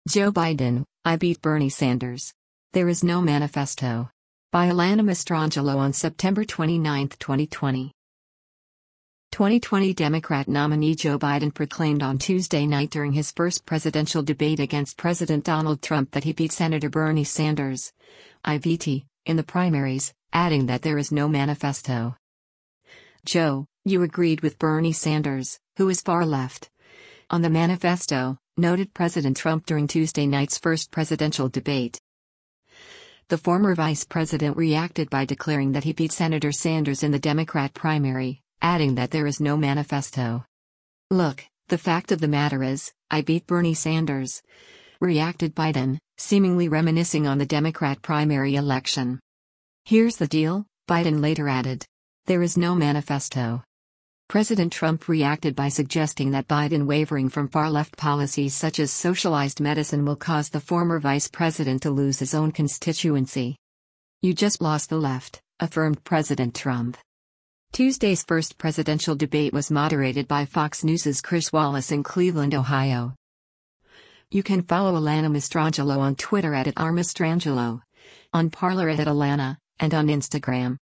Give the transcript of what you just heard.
Joe Biden, I beat Bernie Sanders. There is no manifesto. By Alana Mastrangelo on September 29, 2020. 2020 Democrat nominee Joe Biden proclaimed on Tuesday night during his first presidential debate against President Donald Trump that he beat Senator Bernie Sanders, IVT, in the primaries, adding that there is no manifesto. Joe, you agreed with Bernie Sanders, who is far left, on the manifesto, noted President Trump during Tuesday night's first presidential debate. The former vice president reacted by declaring that he beat Senator Sanders in the Democrat primary, adding that there is no manifesto. Look, the fact of the matter is, I beat Bernie Sanders, reacted Biden, seemingly reminiscing on the Democrat primary election. Here's the deal, Biden later added. There is no manifesto. President Trump reacted by suggesting that Biden wavering from far-left policies such as socialized medicine will cause the former vice president to lose his own constituency. You just lost the left, affirmed President Trump. Tuesday's first presidential debate was moderated by Fox News' Chris Wallace in Cleveland, Ohio. You can follow Alana Mastrangelo on Twitter @RMastrangelo, on Parler @Alana, and on Instagram